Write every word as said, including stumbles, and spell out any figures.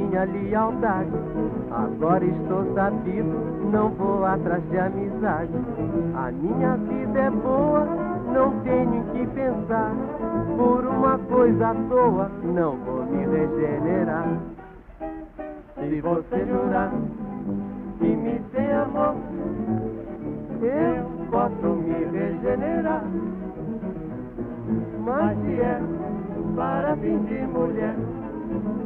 minha lealdade. Agora estou sabido, não vou atrás de amizade. A minha vida é boa, não tenho que pensar. Por uma coisa à toa, não vou me regenerar. Se você jurar que me tem amor, eu posso me regenerar. Mas se é para fingir mulher,